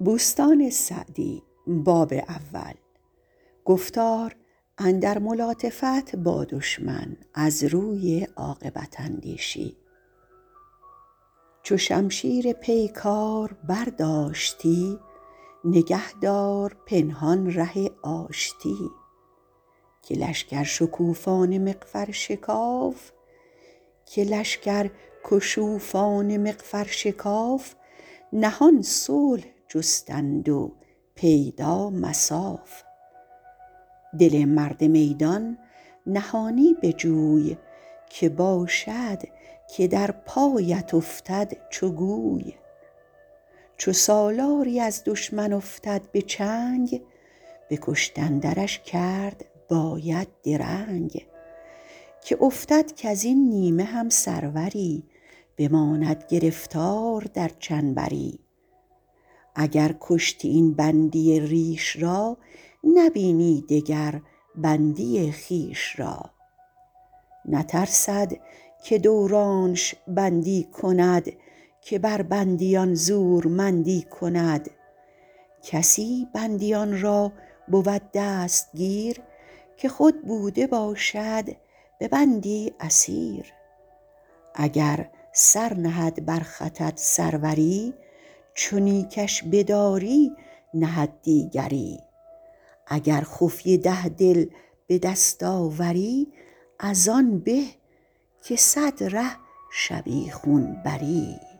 گفتار اندر ملاطفت با دشمن از روی عاقبت اندیشی. چو شمشیر پیکار برداشتی، نگه دار پنهان ره آشتی. که لشکر کشوفان مغفر شکاف، نهان صلح جستند و پیدا مصاف. دل مرد میدان نهانی بجوی، که باشد که در پایت افتد چو گوی. چو سالاری از دشمن افتد به چنگ، به کشتن درش کرد باید درنگ. که افتد کزین نیمه هم سروری، بماند گرفتار در چنبری. اگر کشتی این بندی ریش را، نبینی دگر بندی خویش را. نترسد که دورانش بندی کند، که بر بندیان زورمندی کند. کسی بندیان را بود دستگیر، که خود بوده باشد به بندی اسیر. اگر سر نهد بر خطت سروری، چو نیکش بداری نهد دیگری. اگر خفیه 10 دل به دست آوری، از آن به که 100 ره شبیخون بری.